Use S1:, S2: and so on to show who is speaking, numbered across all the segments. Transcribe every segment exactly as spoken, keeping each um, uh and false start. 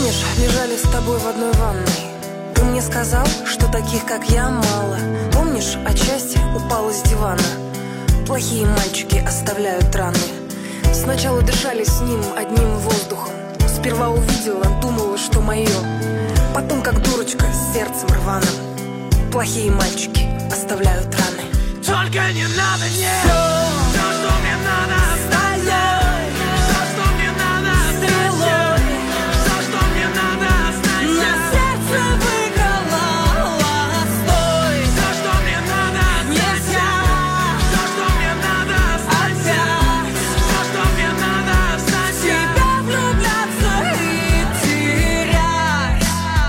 S1: Помнишь, лежали с тобой в одной ванной? Ты мне сказал, что таких, как я, мало. Помнишь, отчасти упал с дивана? Плохие мальчики оставляют раны. Сначала дышали с ним одним воздухом. Сперва увидела, думала, что мое. Потом, как дурочка, с сердцем рваным. Плохие мальчики оставляют раны.
S2: Только не надо, нет. То, что мне надо, оставляй. То, что мне надо, оставляй. То, что мне надо, оставляй.
S3: На сердце выиграла, стой.
S2: То, что мне надо,
S3: нельзя.
S2: То, что мне надо, оставляй. То, что мне надо, оставляй.
S3: Тебя влюбляться и терять.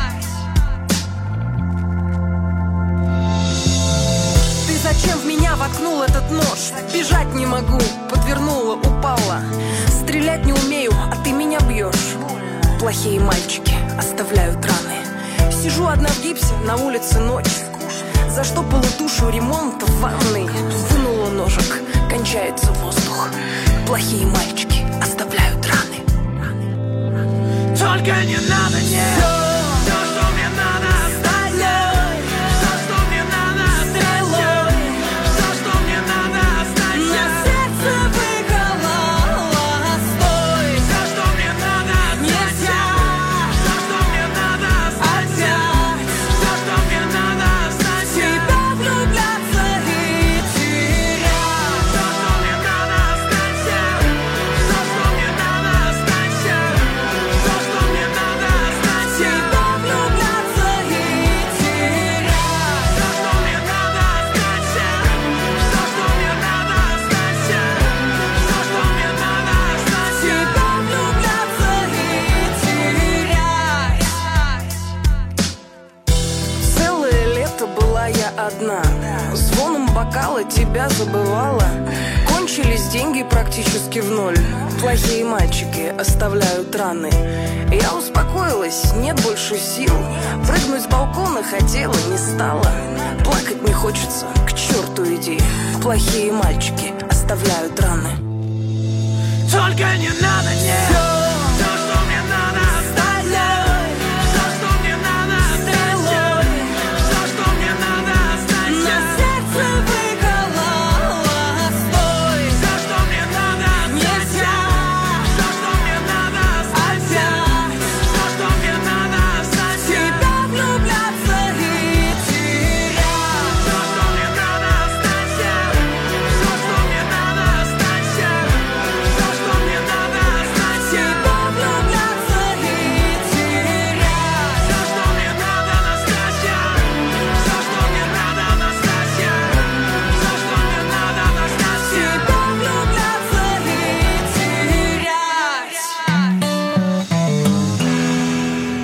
S1: Ты зачем в меня воткнул этот нож? Бежать не могу, подвернула, упала. Стрелять не умею, а ты меня бьешь. Плохие мальчики оставляют раны. Сижу одна в гипсе, на улице ночь. Заштопала душу, ремонт в ванной. Вынула ножик, кончается воздух. Плохие мальчики оставляют раны.
S2: Только не надо, нет. То, что мне надо, оставляй. То, что мне надо, оставляй. То, что мне надо, оставляй.
S3: На сердце выиграла, стой.
S2: То, что мне надо,
S3: нельзя.
S2: То, что мне надо, оставляй. То, что мне надо, оставляй.
S3: Тебя влюбляться и терять.
S2: То, что мне надо, оставляй. То, что мне надо, оставляй. То, что мне надо, оставляй.
S3: Тебя влюбляться и терять.
S2: То, что мне надо, оставляй. То, что мне надо, оставляй. То, что мне надо, оставляй.
S3: Тебя влюбляться и терять.
S1: Целое лето была я одна. Звоном бокала тебя забывала. Кончились деньги практически в ноль. Плохие мальчики оставляют раны. Я успокоилась, нет больше сил. Прыгнуть с балкона хотела, не стала. Плакать не хочется, к черту иди. Плохие мальчики оставляют раны.
S2: Только не надо, нет.